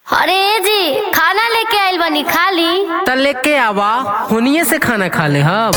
अरे जी खाना लेके आइल बानी खा ली। त लेके आवा हुनिये से खाना खा ले हम।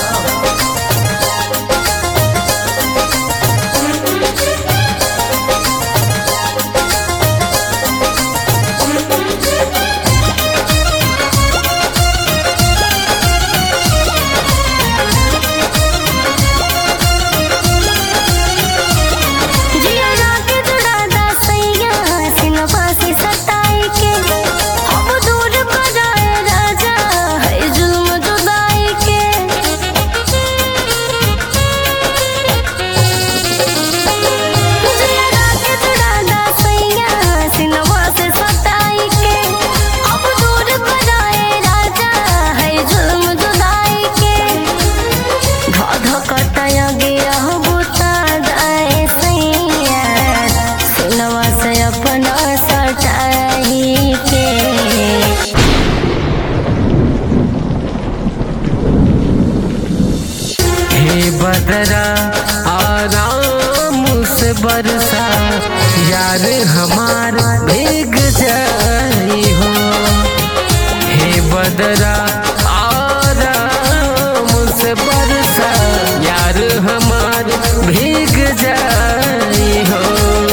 बदरा आराम से बरसा यार हमार भीग जाई हो। हे बदरा आराम से बरसा यार हमार भीग जाई हो।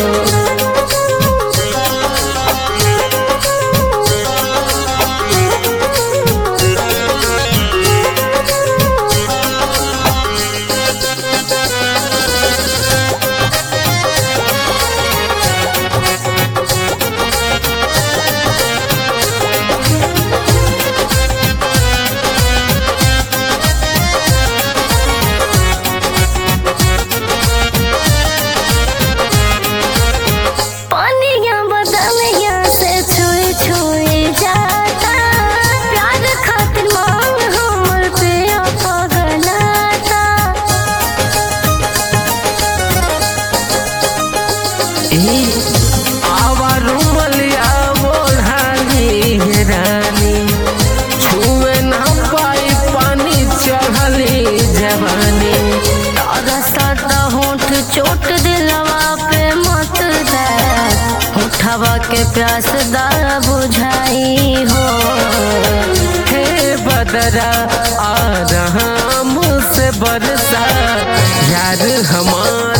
आवा रुमलिया बोढ़ानी रानी छुए ना पाई पानी चढ़ली जवानी। सदा होठ चोट दिलवा पे मत दे उठवा के प्यास दा बुझाई हो। हे बदरा आराम से बरसा यार हमार